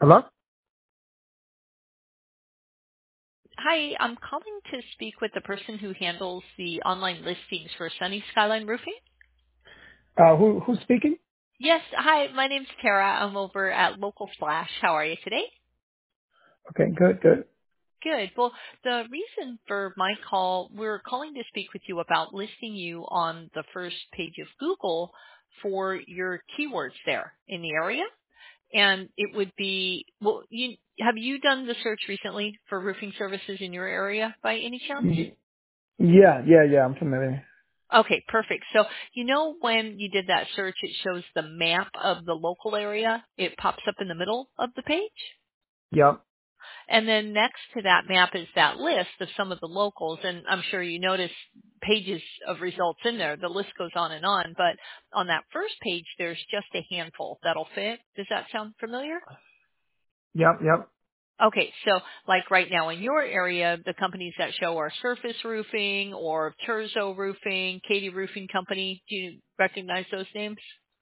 Hello? Hi, I'm calling to speak with the person who handles the online listings for Sunny Skyline Roofing. Who's speaking? Yes, hi, my name's Tara. I'm over at Local Flash. How are you today? Okay, good. Good. Well, the reason for my call, we're calling to speak with you about listing you on the first page of Google for your keywords there in the area. And it would be, well, have you done the search recently for roofing services in your area by any chance? Yeah, I'm familiar. Okay, perfect. So when you did that search, it shows the map of the local area. It pops up in the middle of the page. Yep, And then next to that map is that list of some of the locals. And I'm sure you notice pages of results in there. The list goes on and on. But on that first page, there's just a handful that'll fit. Does that sound familiar? yep. Okay, so like right now in your area, the companies that show are Surface Roofing or Terzo Roofing, Katie Roofing Company. Do you recognize those names?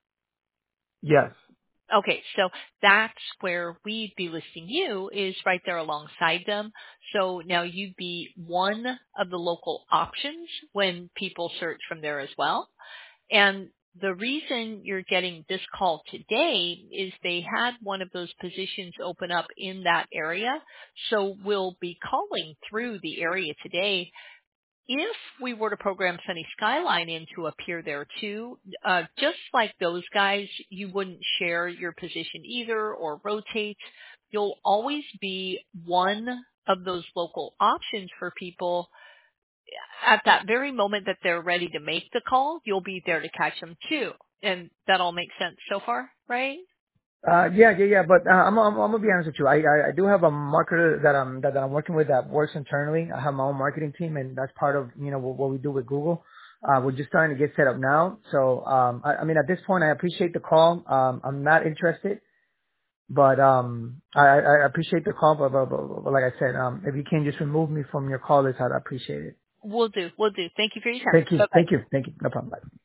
Yes. Okay, so that's where we'd be listing you is right there alongside them. So now you'd be one of the local options when people search from there as well. And the reason you're getting this call today is they had one of those positions open up in that area. So we'll be calling through the area today. If we were to program Sunny Skyline in to appear there too, just like those guys, you wouldn't share your position either or rotate. You'll always be one of those local options for people at that very moment that they're ready to make the call, you'll be there to catch them too. And that all makes sense so far, right? Yeah. But I'm gonna be honest with you. I do have a marketer that I'm working with that works internally. I have my own marketing team, and that's part of what we do with Google. We're just starting to get set up now. So I mean, at this point, I appreciate the call. I'm not interested, but I appreciate the call. But like I said, if you can just remove me from your call list, I'd appreciate it. We'll do. We'll do. Thank you for your time. Thank you. Bye-bye. Thank you. Thank you. No problem. Bye.